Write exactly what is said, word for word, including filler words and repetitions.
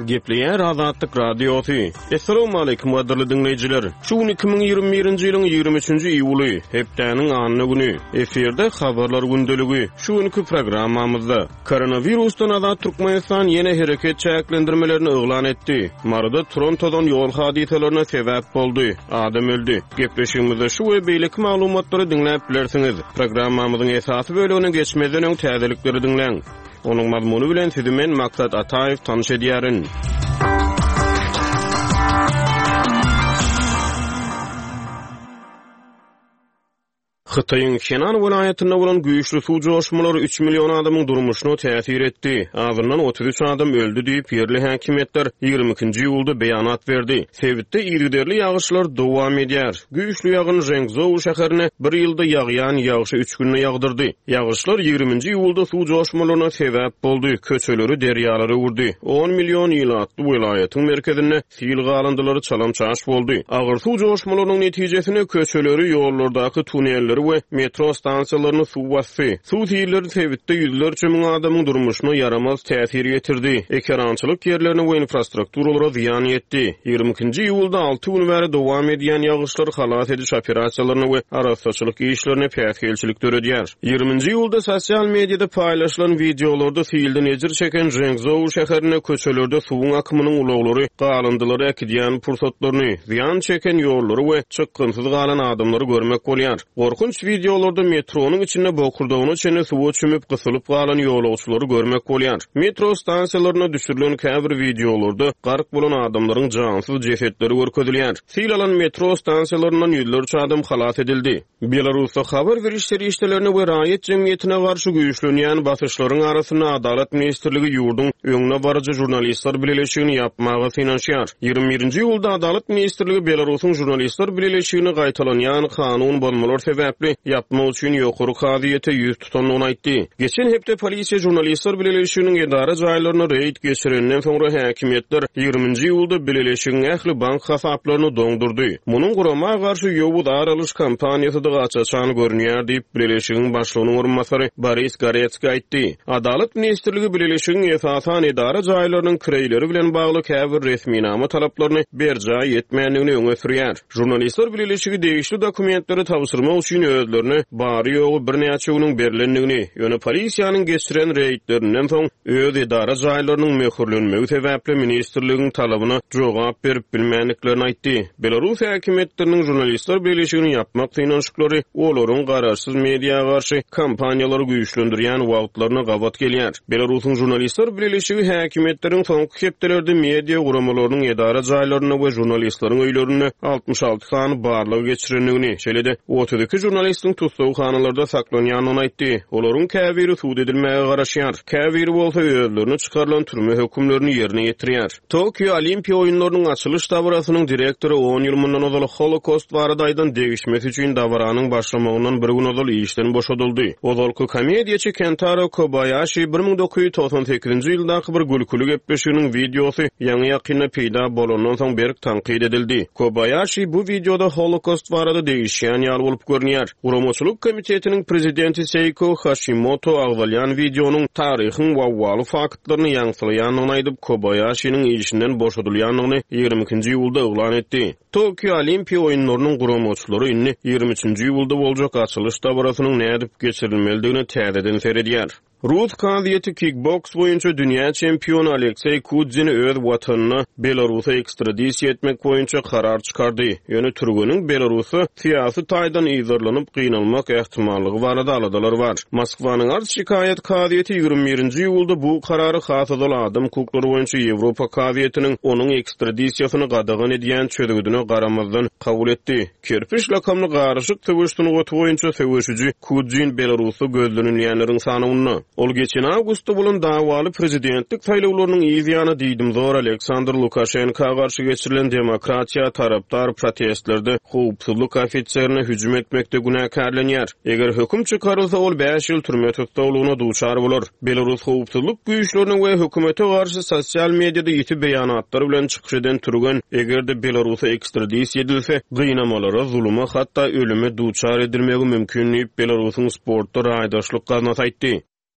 Gepleýär Azatlyk Radiosu. Assalamu alaykum wadirli dinleýijiler. Şu iki bin ýygrimi birinji ýylyň ýygrimi üçinji iýuly, hepdäniň anyny güni. Eferde habarlar gündeligi. Şu günki programmamyzda koronavirusdan azat Türkmenistan ýene hereket çäklendirmelerini oglan etdi. Marada Torontodan ýol hadiselerine sebäp boldy. Adam öldü. Gepleşigimizde şu we beýleki maglumatlary dinläp bilersiňiz. Programmamyzyň esasy bölügine geçmeden öň täzelikleri dinleň. Onun mazmunu bilen sizi men Maksat Ataev tanış edýärin. Xitayın Henan vilayetinde bolan güýçli suw joşmalary üç million adamyň durmuşyna täsir etdi. Azyndan otuz üç adam öldü diýip ýerli häkimetler ýygrimi ikinji iýulda beýanat berdi. Sewitde ýerli ýağışlar dowam edýär. Güýçli ýağyn Zhengzhou şäherine bir ýylda ýagýan ýağşy üç günne ýagdyrdy. Ýağışlar ýygrimiňji iýulda suw joşmalaryna sebäp boldy. Köçeleri, derýalary urdy. on million ýylatly vilayetyň merkezine sil galandylary çalamçaş boldy. Agyr suw joşmalarynyň netijesinde köçeleri, ýollardaky tunelleri we metro stansiýalaryny suw basdy. Suw ýerleri Sewitde ýüzlerçe miň adamyň durmuşyna ýaramaz täsir ýetirdi. Ekerançylyk ýerlerine we infrastrukturalaryna ziýan ýetdi. ýygrimi ikinji iýulda alty gün bäri dowam edýän ýağışlar halat ediş operasiýalaryny we araççylyk işlerini päsgelçilik töredýär. ýygrimiňji iýulda sosial mediada paýlaşylan videolarda fiilden ejir çeken Zhengzhou şäherine köçelerde suwun akymynyň ulaglary, galandylary ekidýän pursatlaryny, ziýan çeken ýollary we çykgynsyz galan adamlary görmek bolýar. Korkunç videolarda metronun içinde bokurduğunu çene suwa çümüp gysylyp galan ýolagçylary görmek bolýar. Metro stansiýalaryna düşürilen käbir videolarda gark bolan adamlaryň jansyz jesetleri görkezilýär. Sil alan metro stansiýalaryndan ýüzlerçe adam halat edildi. Belarusda habar berişleri işlerini we raýat jemgyýetine garşy güýçlenýän basyşlaryň arasyna Adalet ministrligi ýurdun öňüne barjy jurnalistler bileşigini ýapmagy finansiýar. ýygrimi birinji iýulda Adalet ministrligi Belarusyň jurnalistler bileşigini gaýtalanýan kanun bolmalar sebäpli yapmak üçin ýokary kaziýete ýüz tutanlygyny aýtdy. Geçen hepde polisiýa jurnalistler bileşiginiň edara jaýlaryna reýd geçirenden soňra häkimetler ýygrimiňji iýulda bileşigiň ähli bank hasaplaryny doňdurdy. Munyň gurama garşy ýowuz aralyş kampaniýasy da gaçaçan görünýär diýip bileşigiň başlygynyň orunmasary Boris Goretskiy aýtdy. Adalet ministrligi bileşigiň esasan edara jaýlarynyň kireýleri bilen bagly käbir resminama talaplaryny berja ýetmänligini öňe sürýär. Jurnalistler bileşigi degişli dokumentleri tabşyrmak üçin özlerini bary ýogy bir näçe güniň berilendigini, ýöne polisiýanyň geçiren reýtlerinden soň öz edara jaýlarynyň möhürlenmegi sebäpli ministrligiň talabyna jogap berip bilmänliklerini aýtdy. Belarus häkimetleriniň jurnalistler bileşigini ýapmak synanyşyklary olaryň garaşsyz mediýaga garşy kampaniýalary güýçlendirýän wagtlaryna gawat gelýär. Belarusyň jurnalistler bileşigi häkimetleriň soňky hepdelerde mediýa guramalarynyň edara jaýlaryna we jurnalistleriň öýlerine altmış alty sany barlygy geçirenligini, şeýle-de otuz iki jurnalistin tutsawhanalarda saklanýanyny aýtdy. Olaryň käbiri suud edilmäge garaşýar. Käbiri bolsa özlerini çykarylan türme hökümlerini ýerine ýetirýär. Tokyo Olimpiýa oýunlarynyň açylyş dabrasynyň direktori on ýyl mundan ozal Holocaust baradaýdan degişmesi üçin dabranyň başlamagynyň bir gün ozal işden boşadyldy. Ozalky komediýaçy Kentaro Kobayashi bir ming dokuz ýüz toksan sekizinji ýyldaky bir gülkülük gepleşiginiň videosy ýaňy ýakynda peýda bolandan soň berk tanqid edildi. Kobayashi bu videoda Holocaust barada degişýän ýaly bolup görünýär. Guramaçylyk komitetiniň prezidenti Seiko Hashimoto agzalyan videonun taryhyň wawwaly faktlaryny ýaňsylaýanyny aýdyp Kobayashi'niň işinden boşadylýanyny ýygrimi ikinji iýulda oglan etdi. Tokyo Olimpiýa oýunlarynyň guramaçylary inni ýygrimi üçinji iýulda boljak açylyş dabrasynyň nädip geçirilmelidigini täzeden seredýär. Rus kaziýeti kickbox boýunça dünýä çempionu Aleksey Kudzini öz watanyna Belarusa ekstradisiýa etmek boýunça karar çykardy. Ýöne türgüniň Belarusa syýasy taýdan izarlanyp gynalmak ähtimallygy barada aladalar bar. Moskwanyň arz şikaýet kaziýeti ýygrimi birinji iýulda bu karary hasadal adam hukuklary boýunça Ýewropa kaziýetiniň onuň ekstradisiýasyny gadagan edýän çözgüdüne garamazdan kabul etdi. Kerpiş lakamly garaşyk töwüşdüni goty boýunça töwüşüji Kudzin Belarusy gözlenilýänleriň sanawyny Ol geçen awgustda bolan dawaly prezidentlik saýlawlarynyň ýygyny diýdim zor Aleksandr Lukashenko garşy geçirilen demokratiýa tarapdar protestlerde howpsuzlyk ofitserine hüjüm etmekde günäkärlenýär. Eger höküm çykarylsa ol beş ýyl türme tutulmagyna duçar bolar. Belarus howpsuzlyk güýçleriniň we hökümete garşy sosial mediada ýeti beýanatlary bilen çykyş eden türgen egerde Belarusa ekstradisiýa edilse gynamalara, zuluma hatda ölüme duçar edilmegi mümkin diýip Belarusyň sportda raýdaşlyk gaznaty aýtdy.